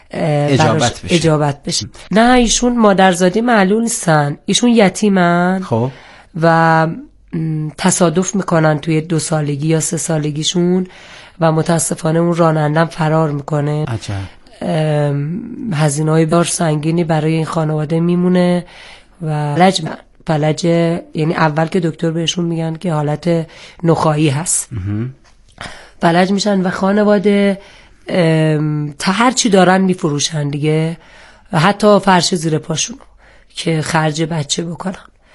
اجابت بشه. نه ایشون مادرزادی معلول نیستن، ایشون یتیمن. خب و تصادف میکنن توی 2 سالگی یا 3 سالگیشون و متاسفانه اون رانندم فرار میکنه. عجب. هزینه‌های بار سنگینی برای این خانواده میمونه و فلج، یعنی اول که دکتر بهشون میگن که حالت نخاعی هست، فلج میشن و خانواده تا هر چی دارن میفروشن دیگه، حتی فرش زیر پاشون که خرج بچه بکنن.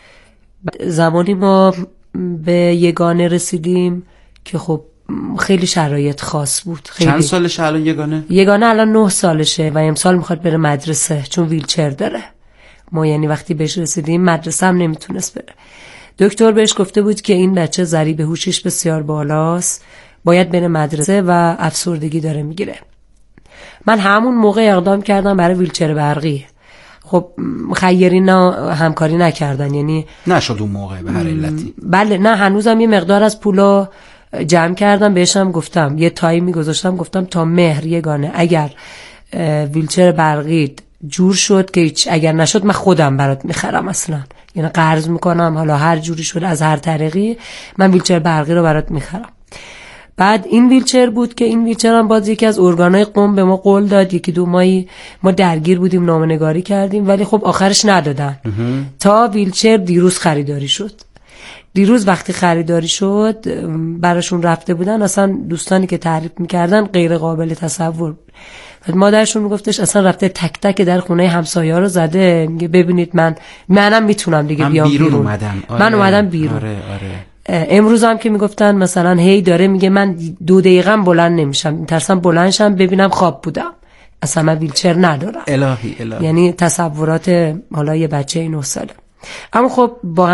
زمانی ما به یگانه رسیدیم که خب خیلی شرایط خاص بود. خیلی. چند سالشه الان یگانه؟ یگانه الان 9 سالشه و امسال میخواد بره مدرسه چون ویلچر داره. ما یعنی وقتی بهش رسیدیم مدرسه هم نمیتونست بره. دکتر بهش گفته بود که این بچه ضریب هوشش بسیار بالاست، باید بره مدرسه و افسردگی داره میگیره. من همون موقع اقدام کردم برای ویلچر برقی. خب خیرین همکاری نکردن، یعنی نشد اون موقع به هر علتی. بله نه، هنوزم یه مقدار از پولا جمع کردم، بهشم گفتم یه تایمی گذاشتم، گفتم تا مهر یگانه اگر ویلچر برقی جور شد که اگر نشد من خودم برات میخرم، اصلا یعنی قرض میکنم، حالا هر جوری شد از هر طریقی من ویلچر برقی رو برات میخرم. بعد این ویلچر بود که این ویلچر هم باز یکی از ارگانهای قم به ما قول داد، 1-2 ماهی ما درگیر بودیم، نامه‌نگاری کردیم، ولی خب آخرش ندادن تا ویلچر دیروز خریداری شد. دیروز وقتی خریداری شد براشون رفته بودن، اصلا دوستانی که تعریف میکردن غیر قابل تصور. مادرشون میگفتش اصلا رفته تک تک در خونه همسایه‌ها رو زده، میگه ببینید منم میتونم دیگه بیام بیرون. اومدم. من اومدم بیرون. آره. امروز هم که میگفتن مثلا هی داره میگه من 2 دقیقه بلند نمیشم، میترسم بلند شم ببینم خواب بودم، اصلا من ویلچر ندارم. الهی. یعنی تصورات حالا یه بچه 9 ساله. اما خب با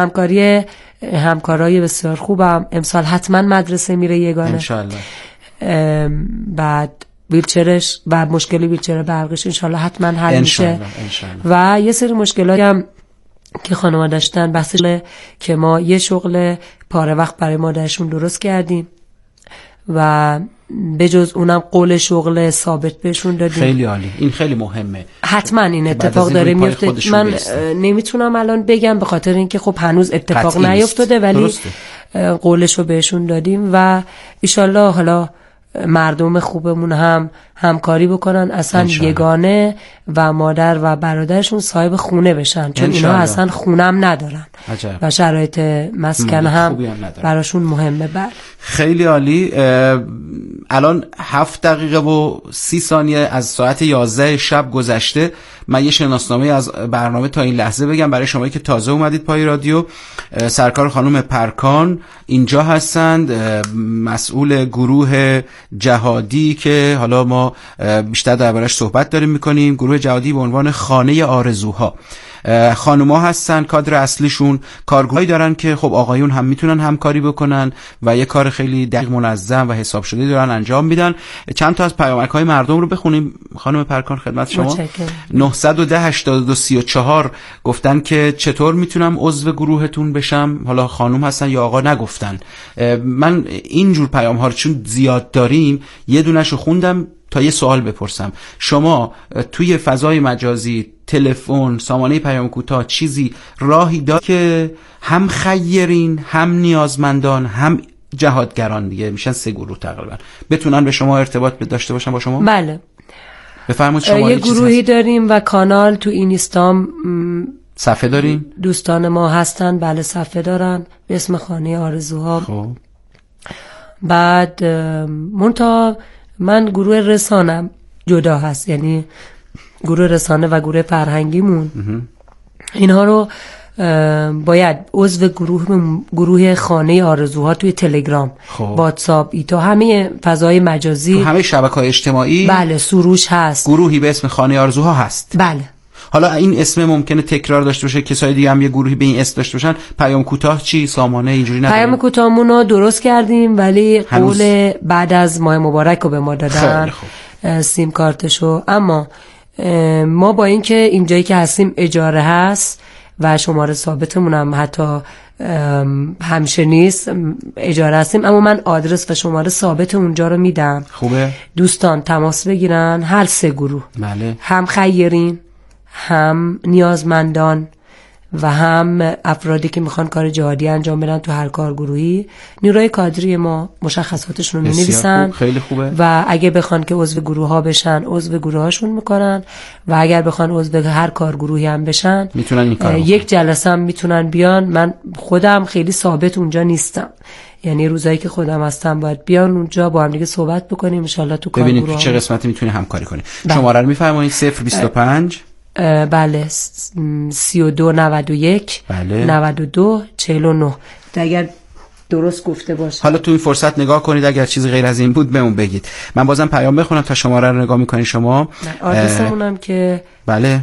همکارای بسیار خوبم امسال حتما مدرسه میره یگانه انشالله. بعد ویلچرش و مشکل ویلچر برقیش انشالله حتما حل میشه. و یه سری مشکلاتی هم که خانواده داشتن، بحثش که ما یه شغل پاره وقت برای مادرشون درست کردیم و به جز اونم قول شغل ثابت بهشون دادیم. خیلی عالی، این خیلی مهمه. حتما این اتفاق داره میفته. من نمیتونم الان بگم به خاطر اینکه خب هنوز اتفاق نیفتاده، ولی قولشو بهشون دادیم و ایشالله حالا مردم خوبمون هم همکاری بکنن، اصلا یگانه و مادر و برادرشون صاحب خونه بشن، چون اینا اصلا خونم ندارن. عجب. و شرایط مسکن هم براشون مهمه. خیلی عالی. الان 7 دقیقه و 30 ثانیه از ساعت 11 شب گذشته. من یه شناسنامه از برنامه تا این لحظه بگم برای شمایی که تازه اومدید پای رادیو. سرکار خانم پرکان اینجا هستند، مسئول گروه جهادی که حالا ما بیشتر دربارش صحبت داریم میکنیم، گروه جهادی به عنوان خانه آرزوها. خانوما هستن، کادر اصلیشون کارگروهی دارن که خب آقایون هم میتونن همکاری بکنن و یه کار خیلی دقیق منظم و حساب شده دارن انجام میدن. چند تا از پیامک‌های مردم رو بخونیم خانم پرکان خدمت شما. 910-8234 گفتن که چطور میتونم عضو گروهتون بشم، حالا خانم هستن یا آقا نگفتن. من اینجور پیام ها رو چون زیاد داریم یه دونه‌شو خوندم تا یه سوال بپرسم. شما توی فضای مجازی، تلفن، سامانه پیام کوتاه چیزی راهی داره که هم خیرین، هم نیازمندان، هم جهادگران، دیگه میشن 3 گروه تقریبا، بتونن به شما ارتباط داشته باشن با شما؟ بله بفرمایید. شما یه گروهی داریم و کانال تو اینستام صفحه داریم، دوستان ما هستن. بله صفحه دارن به اسم خانه آرزوها. خب بعد من گروه رسانم جدا هست، یعنی گروه رسانه و گروه فرهنگیمون اینها رو باید عضو گروه خانه آرزوها توی تلگرام، واتساپ، ایتا، همه فضای مجازی، تو همه شبکه‌های اجتماعی. بله سروش هست، گروهی به اسم خانه آرزوها هست. بله. حالا این اسم ممکنه تکرار داشته باشه، کسای دیگه هم یه گروهی به این اسم داشته باشن. پیام کوتاه چی؟ سامانه اینجوری نداریم؟ پیام کوتاهمون رو درست کردیم ولی قول بعد از ماه مبارک رو به ما دادن، سیم کارتشو. اما ما با اینکه اینجایی که هستیم اجاره هست، و شماره ثابتمون هم حتی همشه نیست، اجاره هستیم، اما من آدرس و شماره ثابت اونجا رو میدم. خوبه. دوستان تماس بگیرن، هر 3 گروه، بله. هم خیرین، هم نیازمندان و هم افرادی که میخوان کار جهادی انجام بدن تو هر کارگروهی، نیروی کادری ما مشخصاتشون رو می‌نویسن. خیلی خوبه. و اگه بخوان که عضو گروه ها بشن، عضو گروه هاشون میکنن، و اگر بخوان عضو هر کارگروهی هم بشن میتونن این کارو یک جلسه هم میتونن بیان. من خودم خیلی ثابت اونجا نیستم، یعنی روزایی که خودم هستم باید بیان اونجا با هم دیگه صحبت بکنیم ان شاء الله تو کارگروه. ببینید تو چه قسمتی میتونی همکاری کنی. شماره رو میفرمایید. 025 بله 3291 بله 92 49. اگر درست گفته باشه. حالا تو این فرصت نگاه کنید، اگر چیزی غیر از این بود بهمون بگید. من بازم پیام بخونم تا شماره رو نگاه میکنید شما. آدرسمونم که بله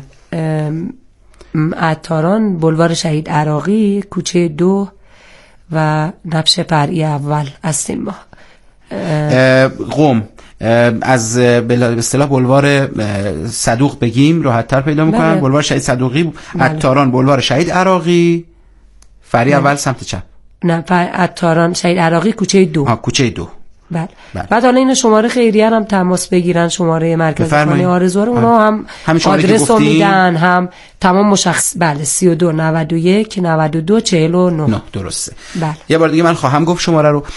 عطاران، بلوار شهید عراقی، کوچه 2 و نبش فرعی اول هستیم ما. قم از به اصطلاح بلوار صدوق بگیم راحت تر پیدا میکنن. بله. بلوار شهید صدوقی، عطاران، بلوار شهید عراقی، فرعی اول سمت چپ. نه عطاران شهید عراقی کوچه 2. کوچه 2. بله. بعد حالا این شماره خیریه هم تماس بگیرن، شماره مرکز خانه آرزو رو، اونا هم آدرس رو میدن، هم تمام مشخص. بله 32 91 92 49. درسته. بله. یه بار دیگه من خواهم گفت شماره رو.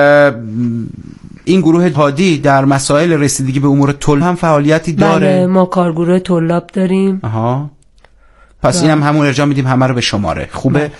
این گروه هادی در مسائل رسیدگی به امور طلاب هم فعالیتی داره. بله ما کارگروه طلاب داریم. پس این هم همون ارجاع میدیم همه رو به شماره. خوبه.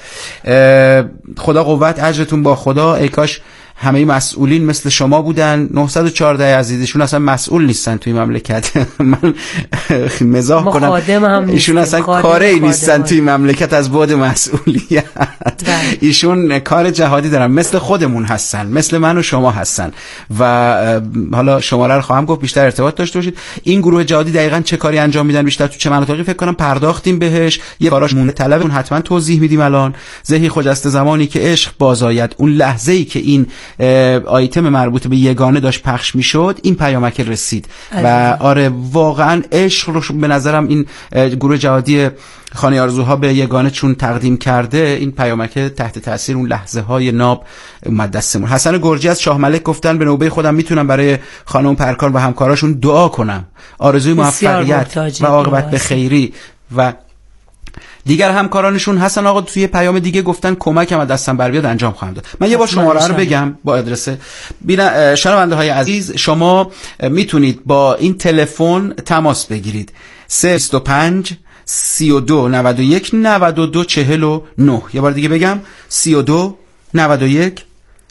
خدا قوت، اجرتون با خدا. ای کاش همه مسئولین مثل شما بودن. 914 عزیزشون اصلا مسئول نیستن توی مملکت. من مزاح کنم، ایشون اصلا کاری نیستن توی مملکت از بعد مسئولیت. ایشون کار جهادی دارن، مثل خودمون هستن، مثل من و شما هستن. و حالا شماره رو خواهم گفت، بیشتر ارتباط داشته باشید. این گروه جهادی دقیقاً چه کاری انجام میدن، بیشتر تو چه مناطقی فکر کنم پرداختیم بهش، یه باراش مونده طلبون حتما توضیح میدیم. الان زهی خجسته زمانی که عشق بازآید، اون لحظه‌ای که این آیتم مربوط به یگانه داشت پخش میشد، این پیامک رسید. و آره واقعا عشق رو به نظرم این گروه جهادی خانه آرزوها به یگانه چون تقدیم کرده، این پیامک تحت تاثیر اون لحظه های ناب اومد دستمون. حسن گرجی از شاه ملک گفتن به نوبه خودم میتونم برای خانم پرکار و همکاراشون دعا کنم، آرزوی موفقیت و عاقبت به خیری. و دیگر همکارانشون حسن آقا توی پیام دیگه گفتن کمکم از دستم بر بیاد انجام خواهم داد. من یه بار شماره رو بگم با آدرس. شنونده های عزیز، شما میتونید با این تلفن تماس بگیرید. 325 32 91 92 49. یه بار دیگه بگم 32 91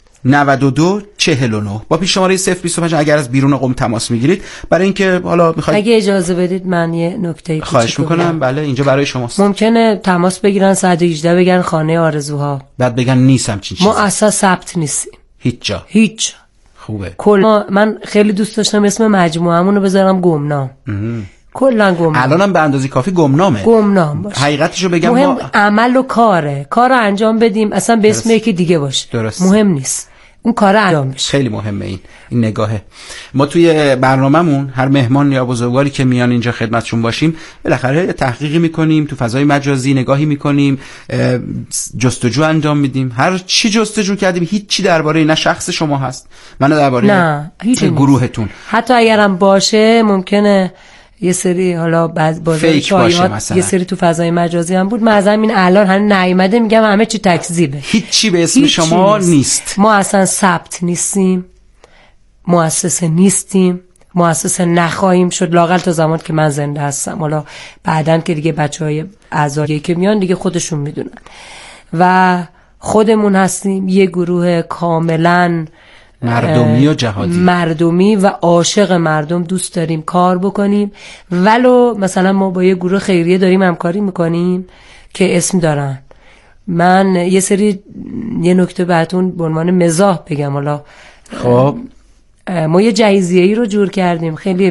92 49. با پیش شماره 025 اگر از بیرون قم تماس میگیرید. برای اینکه حالا میخواید، اگه اجازه بدید من یه نکته خواهش میکنم. بله اینجا برای شماست. ممکنه تماس بگیرن 118 بگن خانه آرزوها، بعد بگن نیستم چیزی. ما اصلا ثبت نیستیم هیچ جا. خوبه. من خیلی دوست داشتم اسم مجموعه‌مون رو بذارم گمنام. کلا گمنام. الانم به اندازه کافی گمنام باشه. حقیقتشو بگم مهم عمل و کار رو انجام بدیم، اصلا به اسم یکی دیگه باشه. درست. مهم نیست، اون کار انجام بشه. خیلی مهمه این نگاهه. ما توی برنامه‌مون هر مهمان یا بزرگواری که میان اینجا خدمتشون باشیم، بالاخره تحقیقی میکنیم، تو فضای مجازی نگاهی میکنیم، جستجو انجام میدیم. هر چی جستجو کردیم هیچی درباره نه شخص شما هست، من درباره گروهتون. حتی اگرم باشه ممکنه یه سری حالا بازار شایعات یه سری تو فضای مجازی هم بود. من از همین الان هنوز نیومده میگم همه چی تکذیبه، هیچی به اسم شما نیست. ما اصلا ثبت نیستیم، مؤسسه نیستیم، مؤسسه نخواهیم شد، لااقل تا زمان که من زنده هستم. حالا بعدن که دیگه بچهای اعضایی که میان دیگه خودشون میدونن. و خودمون هستیم یه گروه کاملا مردمی و جهادی، مردمی و عاشق مردم، دوست داریم کار بکنیم. ولو مثلا ما با یه گروه خیریه داریم همکاری میکنیم که اسم دارن. من یه نکته براتون به عنوان مزاح بگم. حالا خب ما یه جایزه‌ای رو جور کردیم، خیلی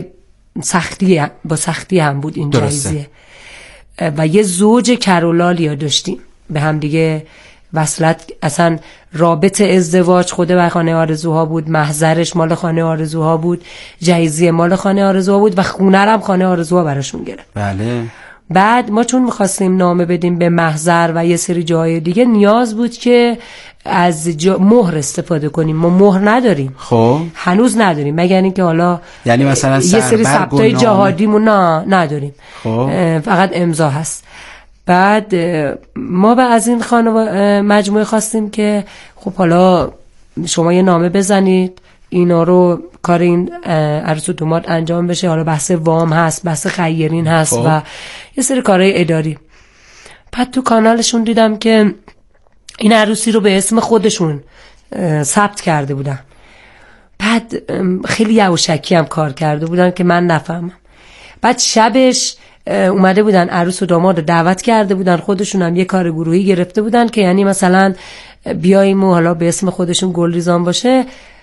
با سختی هم بود این جایزه، و یه زوج کرولالیا داشتیم به هم دیگه وصلت. اصلا رابط ازدواج خود بر خانه آرزوها بود، محضرش مال خانه آرزوها بود، جایزه مال خانه آرزوها بود و خونه هم خانه آرزوها براشون گرفت. بله. بعد ما چون میخواستیم نامه بدیم به محضر و یه سری جاهای دیگه، نیاز بود که از مهر استفاده کنیم. ما مهر نداریم، خب هنوز نداریم، مگر اینکه حالا یعنی مثلا یه سری ثبتای جهادیمون نداریم. خب فقط امضا هست. بعد ما از این مجموعه خواستیم که خب حالا شما یه نامه بزنید، اینا رو کار این عروس و داماد انجام بشه. حالا بحث وام هست، بحث خیرین هست و یه سری کارهای اداری. بعد تو کانالشون دیدم که این عروسی رو به اسم خودشون ثبت کرده بودن. بعد خیلی یواشکی هم کار کرده بودن که من نفهمم. بعد شبش اومده بودن عروس و داماد دعوت کرده بودن، خودشون هم یه کار گروهی گرفته بودن که یعنی مثلا بیاییم و حالا به اسم خودشون گلریزان باشه.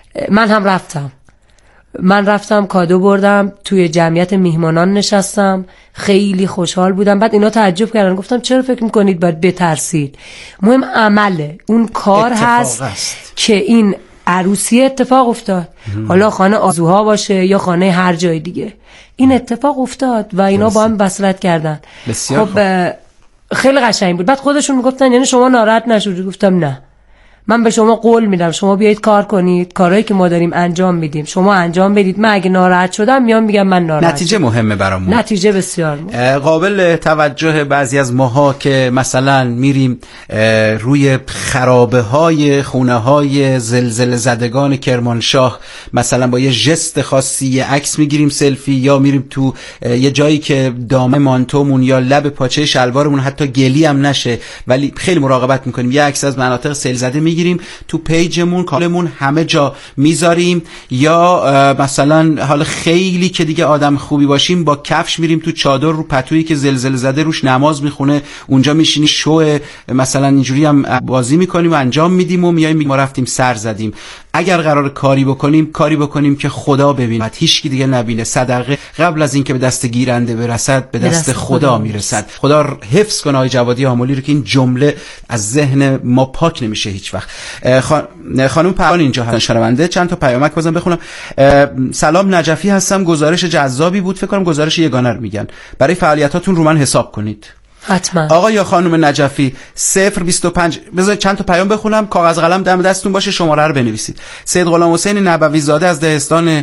من رفتم کادو بردم، توی جمعیت میهمانان نشستم، خیلی خوشحال بودم. بعد اینا تعجب کردن، گفتم چرا فکر میکنید باید بترسید؟ مهم عمله، اون کار هست که این عروسی اتفاق افتاد. حالا خانه آزوها باشه یا خانه هر جای دیگه، این اتفاق افتاد و اینا با هم وصلت کردن. خب خیلی قشنگ بود. بعد خودشون میگفتن یعنی شما ناراحت نشدید؟ گفتم نه، من به شما قول میدم شما بیایید کار کنید، کارهایی که ما داریم انجام میدیم شما انجام بدید. من اگه ناراحت شدم میام میگم من ناراحت. نتیجه مهمه برامون، نتیجه بسیار مهمه. قابل توجه بعضی از ماها که مثلا میریم روی خرابه های خونه های زلزله زدگان کرمانشاه، مثلا با یه ژست خاصی یه عکس میگیریم سلفی، یا میریم تو یه جایی که دامه مانتومون یا لب پاچه شلوارمون حتی گلی هم نشه، ولی خیلی مراقبت میکنیم، یه عکس از مناطق سیل زده میگیریم تو پیجمون، کالمون همه جا میذاریم. یا مثلا حالا خیلی که دیگه آدم خوبی باشیم با کفش میریم تو چادر رو پتویی که زلزله زده روش نماز میخونه، اونجا میشینی شو مثلا اینجوری هم بازی میکنیم و انجام میدیم و میایم ما رفتیم سر زدیم. اگر قرار کاری بکنیم که خدا ببیند، هیچ کی دیگه نبینه. صدقه قبل از اینکه به دست گیرنده برسد به دست خدا میرسد. خدا حفظ کنه آقای جوادی آملی رو که این جمله از ذهن ما پاک نمیشه هیچ وقت. خانم پروان اینجا هستن شنونده، چند تا پیامک بازم بخونم. سلام، نجفی هستم، گزارش جذابی بود، فکر کنم گزارش یگانه رو میگن، برای فعالیتاتون رو من حساب کنید. حتما. آقا یا خانم نجفی 025 بذارید چند تا پیام بخونم، کاغذ قلم دم دستتون باشه، شماره رو بنویسید. سید غلام حسین نبوی زاده از دهستان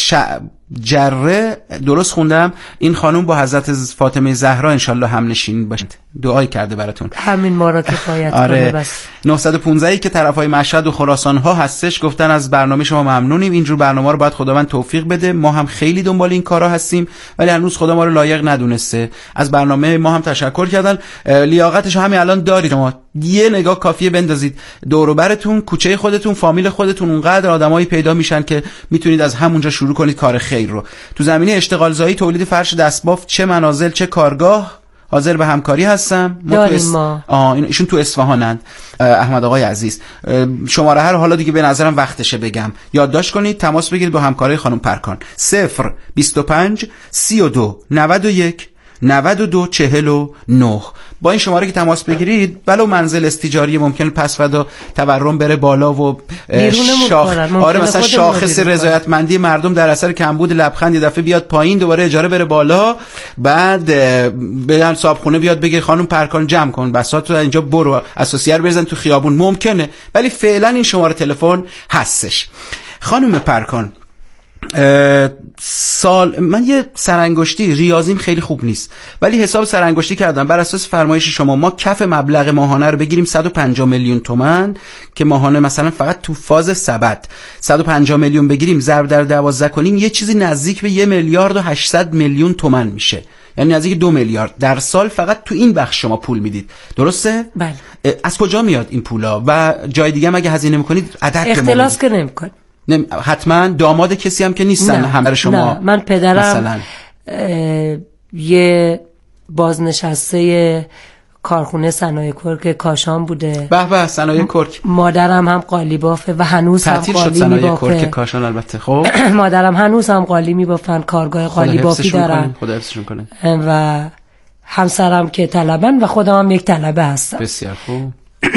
جره، درست خوندم؟ این خانم با حضرت فاطمه زهرا انشالله هم نشین باشید، دعای کرده براتون. همین ما را کفایت کنه بس. 915 که طرفای مشهد و خراسان ها هستش گفتن از برنامه شما ممنونیم. اینجور برنامه رو باید خداوند توفیق بده. ما هم خیلی دنبال این کارا هستیم ولی هنوز خدا ما رو لایق ندونسته. از برنامه ما هم تشکر کردن. لیاقتش همین الان دارید. ما یه نگاه کافیه بندازید دور و برتون، کوچه خودتون، فامیل خودتون، اونقدر آدمایی پیدا میشن که میتونید از همونجا شروع کنید کار خیر رو. تو زمینه اشتغال زایی، تولید فرش دستبافت، چه منازل چه کارگاه حاضر به همکاری هستم. ایشون تو اصفهانند. احمد آقای عزیز، شماره هر حالا دیگه به نظرم وقتشه بگم، یادداشت کنید، تماس بگیرید با همکارای خانم پرکان. 025 32 91 92 49. با این شماره که تماس بگیرید ولو منزل استیجاری ممکن پس‌فدا تورم بره بالا و مثلا شاخص رضایتمندی مردم در اثر کمبود لبخند یه دفعه بیاد پایین، دوباره اجاره بره بالا، بعد بیان صاحبخونه بیاد بگه خانم پرکان جمع کن بساط رو اینجا برو اساسیه رو بزن تو خیابون، ممکنه، ولی فعلا این شماره تلفن هستش. خانم پرکان، من یه سرانگشتی، ریاضیم خیلی خوب نیست ولی حساب سرانگشتی کردم بر اساس فرمایش شما. ما کف مبلغ ماهانه رو بگیریم 150 میلیون تومان که ماهانه مثلا فقط تو فاز سبد 150 میلیون بگیریم ضرب در 12 کنیم، یه چیزی نزدیک به 1 میلیارد و 800 میلیون تومان میشه، یعنی نزدیک 2 میلیارد در سال فقط تو این بخش شما پول میدید، درسته؟ بله. از کجا میاد این پولا و جای دیگه هم اگه هزینه میکنید عدد اختلاس که نمیکنید؟ حتما داماد کسی هم که نیستن همراه شما؟ نه، من پدرم یه بازنشسته کارخونه صنایع کرک کاشان بوده. به به، صنایع کرک. مادرم هم قالی بافه و هنوز هم قالی میبافه. صنایع کرک کاشان البته. خب مادرم هنوز هم قالی میبافن، کارگاه قالی بافی دارن. خدا حفظشون کنه. و همسرم که طلبن و خودم هم یک طلبه هستم. بسیار خوب.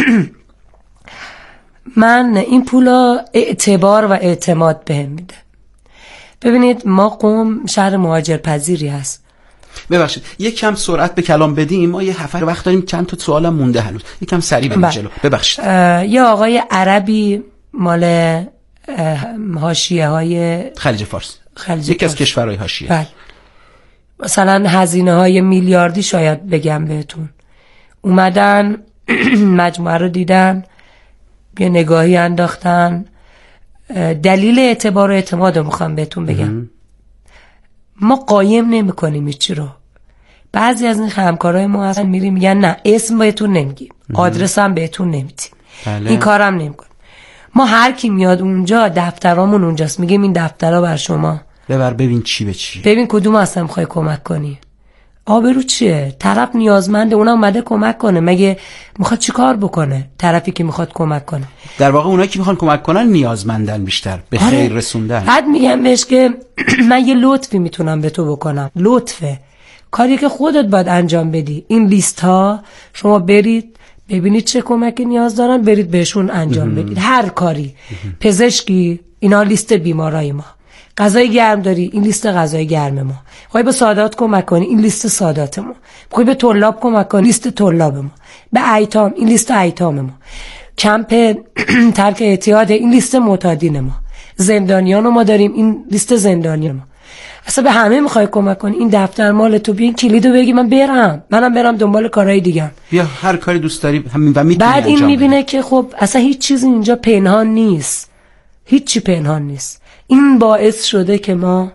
من این پولا اعتبار و اعتماد بهم میده. ببینید ما قم شهر مهاجرپذیری هست ببخشید یک کم سرعت به کلام بدیم، ما یه هفته وقت داریم، چند تا سوالم مونده هنوز، یک کم سریع بریم جلو. ببخشید. یه آقای عربی مال حاشیه‌های خلیج فارس، یکی از کشورهای حاشیه. بله. مثلا هزینه‌های میلیاردی شاید بگم بهتون، اومدن مجموعه رو دیدن، یه نگاهی انداختن، دلیل اعتبار و اعتماد رو میخوام بهتون بگم. ما قایم نمی کنیم چی رو. بعضی از این همکارای ما اصلا میریم میگن نه اسم بهتون نمیگیم، آدرس هم بهتون نمیدیم، این کارم نمیکنیم. ما هر کی میاد اونجا دفترامون اونجاست، میگیم این دفترها بر شما ببر ببین چی به چی، ببین کدوم اصلا میخوای کمک کنی. آبرو چیه؟ طرف نیازمنده، اونم اومده کمک کنه، مگه میخواد چی کار بکنه طرفی که میخواد کمک کنه؟ در واقع اونایی که میخوان کمک کنن نیازمندن بیشتر به خیر رسوندن. بعد میگم بهش که من یه لطفی میتونم به تو بکنم، لطفه کاری که خودت باید انجام بدی، این لیست ها شما برید ببینید چه کمکی نیاز دارن، برید بهشون انجام بدید. هر کاری، پزشکی، اینا لیست بیمارای ما، غذای گرم داری، این لیست غذای گرم ما، خواهی به سادات کمک کنی، این لیست سادات ما، خواهی به طلاب کمک کنی، لیست طلاب ما، به ایتام، این لیست ایتام ما، کمپ ترک اعتیاد، این لیست معتادین ما، زندانیان ما داریم، این لیست زندانیان ما. اصلا به همه میخوای کمک کنی، این دفتر مال تو، بیا این کلیدو بگی منم برم دنبال کارهای دیگه، بیا هر کاری دوست داری همین و میتونی. بعد این میبینه که خب اصلا هیچ چیزی اینجا پنهان نیست، هیچی پنهان نیست. این باعث شده که ما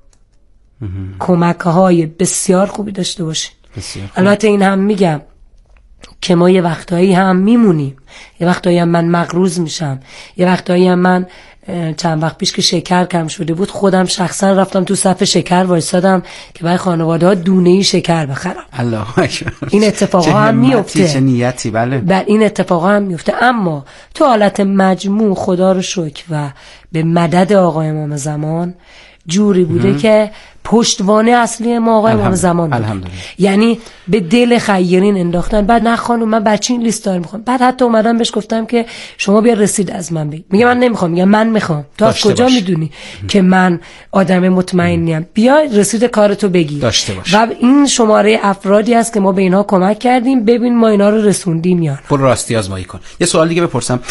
کمک‌های بسیار خوبی داشته باشیم. البته این هم میگم که ما یه وقتایی هم میمونیم، یه وقتایی هم من مغروض میشم، یه وقتایی هم من چند وقت پیش که شکر کم شده بود خودم شخصا رفتم تو صف شکر وایسادم که برای خانواده‌ها دونه‌ای شکر بخرم. الله اکبر. این اتفاقا هم میفته، چه نیتی. بله این اتفاقا هم میفته. اما تو حالت مجموع خدا رو شکر و به مدد آقای امام زمان جوری بوده که پشتوانه اصلی ما آقای امام زمان بود. یعنی به دل خیرین انداختن. بعد نه خانم من بچه این لیست دار میخوام. بعد حتی اومدم بهش گفتم که شما بیا رسید از من بگی. میگه من نمیخوام. میگم من میخوام. تو از کجا میدونی که من آدم مطمئنیم؟ بیا رسید کارتو بگی داشته باش. و این شماره افرادی است که ما به اینها کمک کردیم، ببین ما اینا رو رسوندیم یا نه. برو راستی آزمایی کن. یه سوال دیگه بپرسم.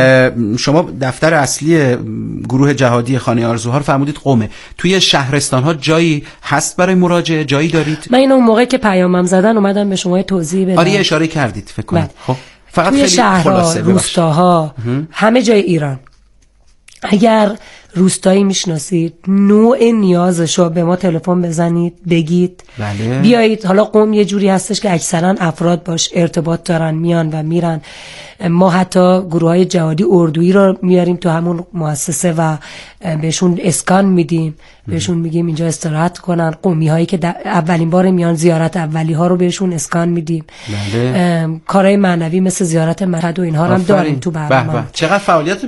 شما دفتر اصلی گروه جهادی خانه آرزوها رو فرمودید قم. توی شهرستان ها جایی هست برای مراجعه؟ جایی دارید؟ من اینو اون موقع که پیامم زدن اومدم به شما توضیح بدم. آره اشاره کردید فکر کنم. خب فقط توی شهرها، روستاها، همه جای ایران اگر روستایی میشناسید نوع نیازشو به ما تلفن بزنید بگید. بله. بیایید. حالا قم یه جوری هستش که اکثرا افراد باش ارتباط دارن میان و میرن. ما حتی گروهای جهادی اردویی رو میاریم تو همون مؤسسه و بهشون اسکان میدیم، بهشون میگیم اینجا استراحت کنن. قمی هایی که اولین بار میان زیارت اولی ها رو بهشون اسکان میدیم. بله. کارهای معنوی مثل زیارت مشهد و اینها رو هم داریم تو برنامه. چقدر فعالیت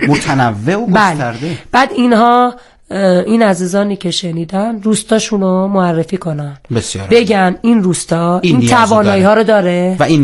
متنوع و گسترده. بعد اینها این عزیزانی که شنیدن روستاشون رو معرفی کنن، بسیار بگن این روستا این توانایی ها رو داره و این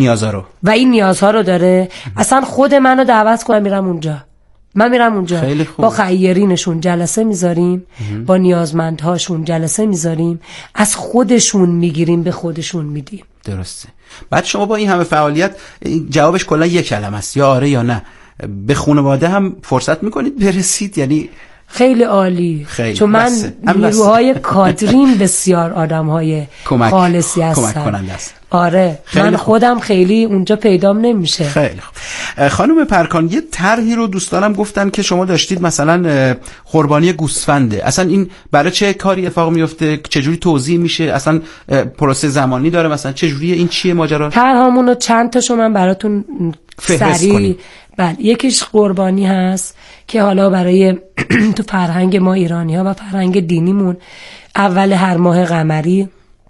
نیازها رو داره. اصلا خود منو دعوت کنم میرم اونجا. من میرم اونجا با خیرینشون جلسه میذاریم، با نیازمندهاشون جلسه میذاریم، از خودشون میگیریم به خودشون میدیم. درسته. بعد شما با این همه فعالیت جوابش کلا یک کلمه است، یا آره یا نه. به خانواده هم فرصت میکنید برسید؟ یعنی خیلی عالی. چون من نیروهای کادریم بسیار آدمهای خالصی هستن. کمک کننده است. آره من خودم خیلی اونجا پیدام نمیشه. خیلی خوب. خانم پرکان یه طرحی رو دوستانم گفتن که شما داشتید، مثلا قربانی گوسفنده. اصلا این برای چه کاری اتفاق میفته؟ چجوری توزیع میشه؟ اصلا پروسه زمانی داره؟ مثلا چجوریه؟ این چیه ماجرا؟ طرحمونو چند تاشو من براتون سریع. بله یکیش قربانی هست که حالا برای تو فرهنگ ما ایرانی ها و فرهنگ دینیمون اول هر ماه قمری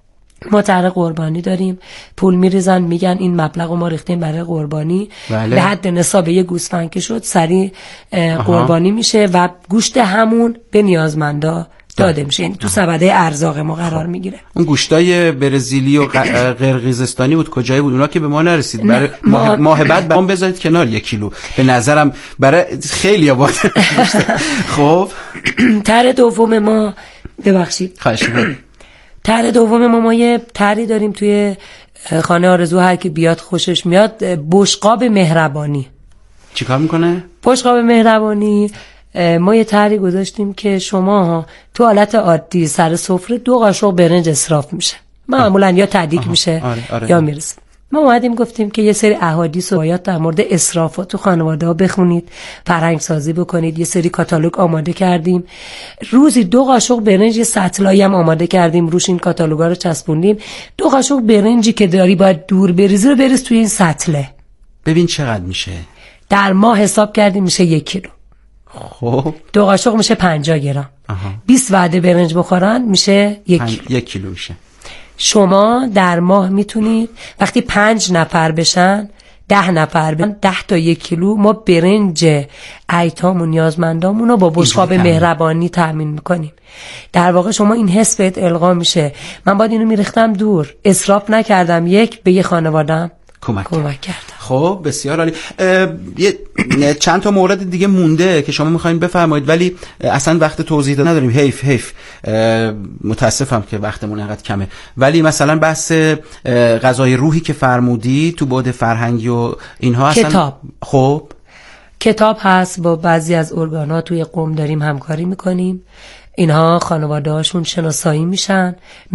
ما طرح قربانی داریم. پول میریزن میگن این مبلغ رو ما ریختیم برای قربانی. بله. به حد نصاب یه گوسفند که شد سریع قربانی میشه و گوشت همون به نیازمندا داده میشه. یعنی تو سبده ارزاق ما قرار میگیره. اون گوشتای برزیلی و قرقیزستانی بود کجایی بود؟ اونا که به ما نرسید. برای ماه بعد برام بذارید کنار 1 کیلو. به نظرم برای خیلی آباد. خب طرح دوم ما، ببخشید، خواهش می‌کنم، طرح دوم ما یه طرحی داریم توی خانه آرزو، هر کی بیاد خوشش میاد، بشقاب مهربانی. چیکار میکنه؟ بشقاب مهربانی ما یه طرحی گذاشتیم که شما تو حالت عادی سر سفره 2 قاشق برنج اسراف میشه، معمولا یا تعدیق میشه آره. یا میرسه. ما اومدیم گفتیم که یه سری احادیث و آیات در مورد اسراف تو خانواده ها بخونید، فرهنگ سازی بکنید. یه سری کاتالوگ آماده کردیم، روزی 2 قاشق برنج، یه سطلایی هم آماده کردیم، روش این کاتالوگا رو چسبوندیم. 2 قاشق برنجی که داری باید دور بریزی رو بریز توی این سطله، ببین چقدر میشه. در ماه حساب کردیم میشه 1 کیلو. خب 2 قاشق میشه 50 گرم. 20 وعده برنج بخورن میشه 1 کیلو میشه. شما در ماه میتونید وقتی 5 نفر بشن، 10 نفر بشن، 10 تا 1 کیلو ما برنج ایتام و نیازمندامون رو با بشقاب مهربانی تامین میکنیم. در واقع شما این حس بهت القا میشه، من باید اینو میریختم دور، اسراف نکردم، به یه خانواده‌ام کمک کردم. خب بسیار عالی. یه چند تا مورد دیگه مونده که شما میخواین بفرمایید، ولی اصلا وقت توضیح دادن نداریم. حیف. متاسفم که وقتمون اینقدر کمه. ولی مثلا بحث غذای روحی که فرمودی تو بعد فرهنگی و اینها اصلا کتاب. خب کتاب هست، با بعضی از ارگان‌ها توی قم داریم همکاری میکنیم، اینها خانواده‌هاشون شناسایی میشن.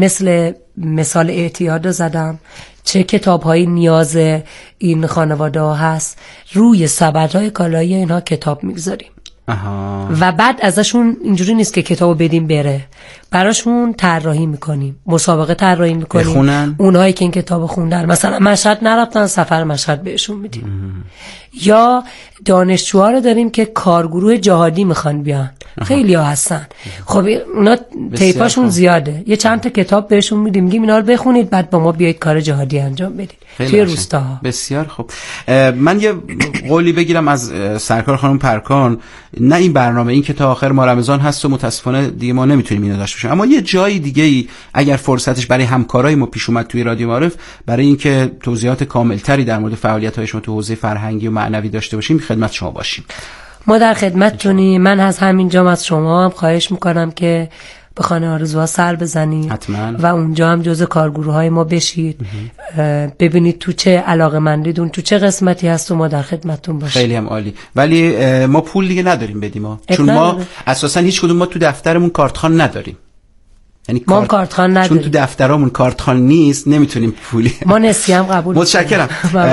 مثال اعتیاد رو زدم، چه کتاب‌های نیاز این خانواده ها هست، روی سبدهای کالایی اینها کتاب میگذاریم. و بعد ازشون اینجوری نیست که کتابو بدیم بره، براشون طراحی میکنیم، مسابقه طراحی میکنیم بخونن. اونایی که این کتابو خوندن، مثلا مشهد نرفتن، سفر مشهد بهشون میدیم. یا دانشجوها رو داریم که کارگروه جهادی میخوان بیان، خیلی ها هستن. خب اونا طیفاشون زیاده، یه چند تا کتاب بهشون میدیم، میگیم اینا رو بخونید، بعد با ما بیایید کار جهادی انجام بدید توی روستاها. بسیار خوب. من یه قولی بگیرم از سرکار خانم پرکان، نه این برنامه این که تا آخر ماه رمضان هست و متاسفانه دیگه ما نمیتونیم اینو داشته باشیم، اما یه جای دیگه ای اگر فرصتش برای همکارای ما پیش اومد توی رادیو معارف، برای اینکه توضیحات کاملتری در مورد فعالیت‌های شما تو حوزه فرهنگی و معنوی داشته باشیم، خدمت شما باشیم. ما در خدمتتونیم. من از همینجا از شما هم خواهش میکنم که به خانه آرزوها سر بزنید حتما. و اونجا هم جزء کارگروهای ما بشید، ببینید تو چه علاقه‌مندیدون، تو چه قسمتی هست و ما در خدمتتون باشیم. خیلی هم عالی. ولی ما پول دیگه نداریم بدیم چون ما اساسا هیچ کدوم ما تو دفترمون کارتخوان نداریم. یعنی ما کارتخوان نداریم، چون تو دفترامون کارتخوان نیست نمیتونیم پولی. ما نسیه هم قبول. متشکرم.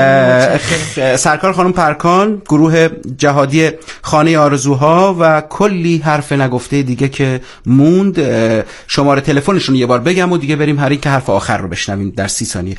سرکار خانم پرکان، گروه جهادی خانه آرزوها و کلی حرف نگفته دیگه که موند. شماره تلفنشون یه بار بگم و دیگه بریم هر این که حرف آخر رو بشنویم در 30 ثانیه.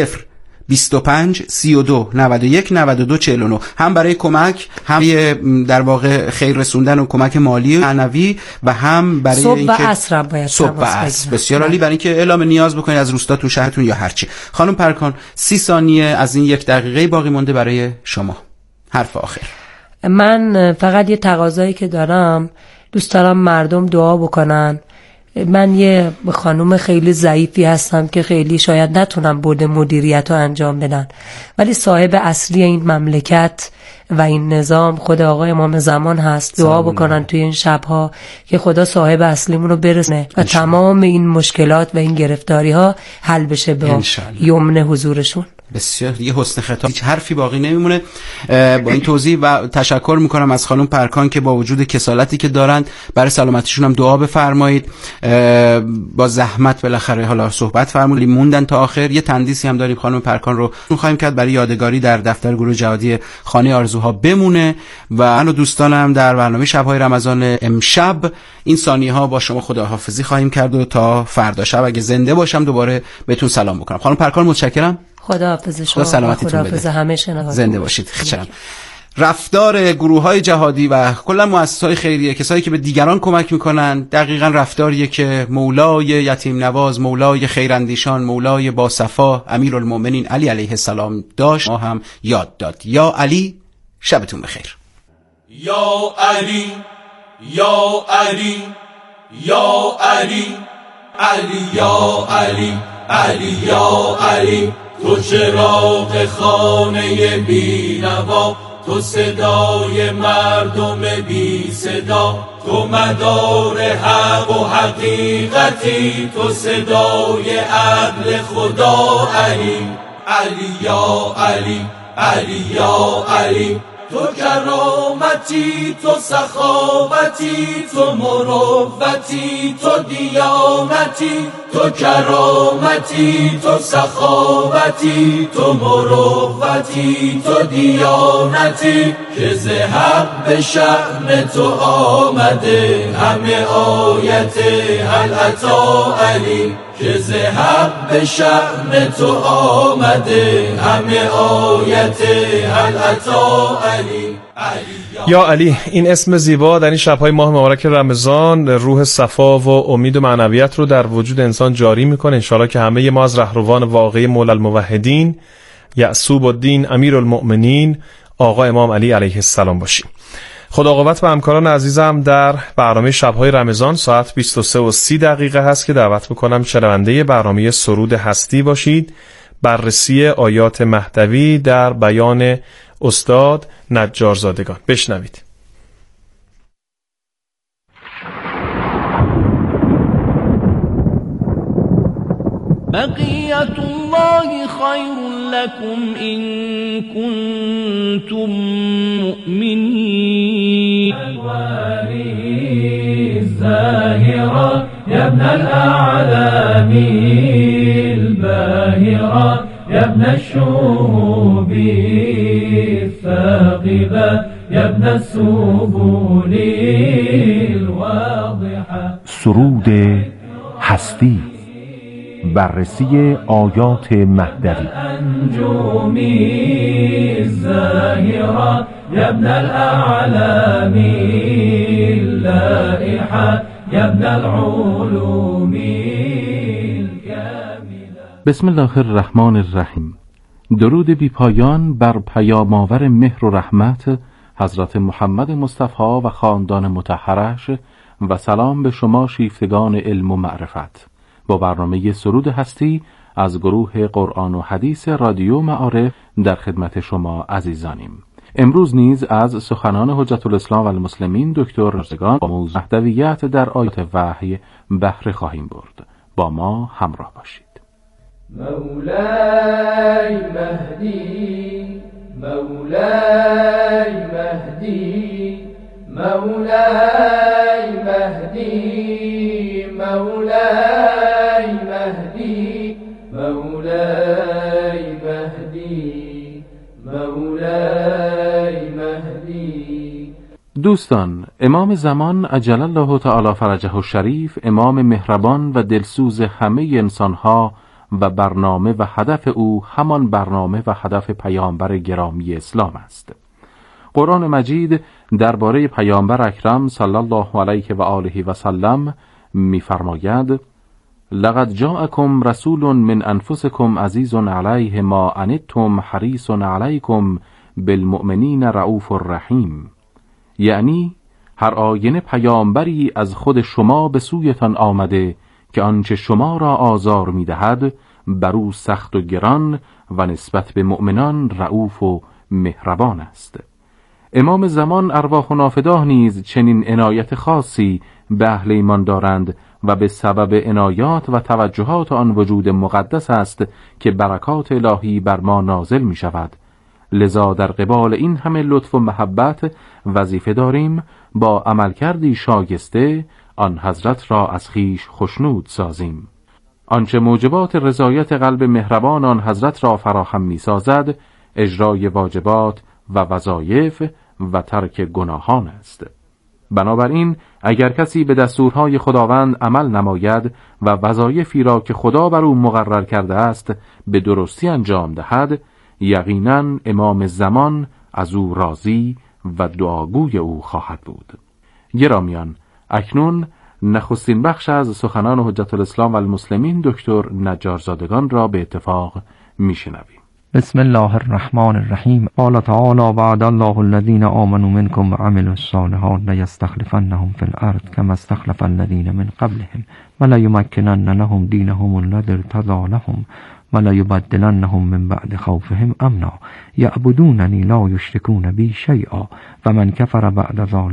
25 32 91 92 49. هم برای کمک، هم در واقع خیر رسوندن و کمک مالی و معنوی، و هم برای صبح و عصر باید صبح و عصر. بسیار عالی. برای اینکه اعلام نیاز بکنید از روستاتون، شهرتون یا هرچی. خانم پرکان 30 ثانیه از این 1 دقیقه باقی مونده برای شما. حرف آخر. من فقط یه تقاضایی که دارم، دوست دارم مردم دعا بکنن. من یه خانوم خیلی ضعیفی هستم که خیلی شاید نتونم برد مدیریت رو انجام بدن، ولی صاحب اصلی این مملکت و این نظام خود آقای امام زمان هست. دعا بکنن توی این شبها که خدا صاحب اصلیمون رو برسونه و تمام این مشکلات و این گرفتاری ها حل بشه با یمن حضورشون. بسیار دیگه حسن خطاب، هیچ حرفی باقی نمیمونه. با این توضیح و تشکر میکنم از خانم پرکان که با وجود کسالتی که دارند برای سلامتیشون هم دعا بفرمایید. با زحمت بالاخره حالا صحبت فرمودید، موندن تا آخر. یه تندیسی هم داریم خانم پرکان رو می‌خوایم کرد برای یادگاری در دفتر گروه جهادی خانه آرزوها بمونه. و انا دوستانم در برنامه شب‌های رمضان امشب این ثانیه‌ها با شما خداحافظی خواهیم کرد و تا فردا شب اگه زنده باشم دوباره بهتون سلام بکنم. خانم پرکان متشکرم. خداحافظ شما. خداحافظ همه شنوندگان. زنده باشید. خیرم. رفتار گروه‌های جهادی و کلا مؤسسات خیریه، کسایی که به دیگران کمک میکنن، دقیقاً رفتاریه که مولای یتیم نواز، مولای خیراندیشان، مولای باصفا امیرالمومنین علی علیه السلام داشت، ما هم یاد داد. یا علی، شبتون بخیر. یا علی، یا علی، یا علی، علی یا علی، علی یا علی، تو چراغ خانه بینوا، تو صدای مردم بی صدا، تو مدار حق و حقیقتی، تو صدای عدل خدا علی. علی یا علی، علی یا علی، تو کرامتی، تو سخاوتی، تو مروتی، تو دیانتی، تو کرامتی، تو سخاوتی، تو مروتی، تو دیانتی، که ز حق به شأن تو آمده همه آیت هل اتی علی، که ز حق به شأن تو آمده همه آیت هل اتی علی. یا علی، این اسم زیبا در این شب‌های ماه مبارک رمضان روح صفا و امید و معنویت رو در وجود انسان جاری میکنه. انشالله که همه ما از رهروان واقعی مولا الموحدین یعصوب الدین امیرالمؤمنین آقا امام علی علیه السلام باشیم. خدا قوت به همکاران عزیزم در برنامه شب‌های رمضان ساعت 23:30 هست که دعوت میکنم شنونده برنامه سرود هستی باشید. بررسی آیات مهدوی در بیان استاد نجارزادگان. بشنوید. بقیت الله خیر لكم ان کنتم مؤمنین. الزاهرة يا ابن الاعلام الباهرة يا ابن الشهوب الثاقبة يا ابن السبل الواضحة. سرود هستی، بررسی آیات مهدوی. الأنجوم الزاهرة يا ابن الأعلام اللائحة يا ابن العلوم الكاملة. بسم الله الرحمن الرحیم. درود بی پایان بر پیام‌آور مهر و رحمت حضرت محمد مصطفی و خاندان مطهرش و سلام به شما شیفتگان علم و معرفت. با برنامه سرود هستی از گروه قرآن و حدیث رادیو معارف در خدمت شما عزیزانیم. امروز نیز از سخنان حجت الاسلام و المسلمین دکتر رزگان با موضوع مهدویت در آیات وحی بهره خواهیم برد. با ما همراه باشید. مولاي مهدي مولاي مهدي مولاي مهدي مولاي مهدي مولاي مهدي مولاي مهدي. دوستان، امام زمان عجل الله تعالی فرجه الشریف، امام مهربان و دلسوز همه انسانها و برنامه و هدف او همان برنامه و هدف پیامبر گرامی اسلام است. قرآن مجید درباره پیامبر اکرم صلی الله علیه و آله و سلم می‌فرماید: لقد جاءکم رسول من انفسکم عزیز علیه ما عنتم حریص علیکم بالمؤمنین رؤوف الرحیم. یعنی هر آینه پیامبری از خود شما به سویتان آمده که آنچه شما را آزار می‌دهد بر او سخت و گران و نسبت به مؤمنان رؤوف و مهربان است. امام زمان ارواح و نافداه نیز چنین عنایت خاصی به اهل ایمان دارند و به سبب عنایات و توجهات آن وجود مقدس است که برکات الهی بر ما نازل می شود. لذا در قبال این همه لطف و محبت وظیفه داریم با عملکردی شایسته آن حضرت را از خویش خوشنود سازیم. آنچه موجبات رضایت قلب مهربان آن حضرت را فراهم می سازد اجرای واجبات و وظایف و ترک گناهان است. بنابراین اگر کسی به دستورهای خداوند عمل نماید و وظایفی را که خدا بر او مقرر کرده است به درستی انجام دهد، یقیناً امام زمان از او راضی و دعاگوی او خواهد بود. گرامیان، اکنون نخستین بخش از سخنان حجت الاسلام و المسلمین دکتر نجارزادگان را به اتفاق میشنویم. بسم الله الرحمن الرحیم. قال تعالی: وعد الله الذین آمنوا منکم وعملوا الصالحات لیستخلفنهم فی الارض کما استخلف الذین من قبلهم وليمكنن لهم دینهم الذی ارتضی لهم وليبدلنهم من بعد خوفهم امنا یعبدوننی لا یشرکون بی شیئا و من کفر بعد ذلک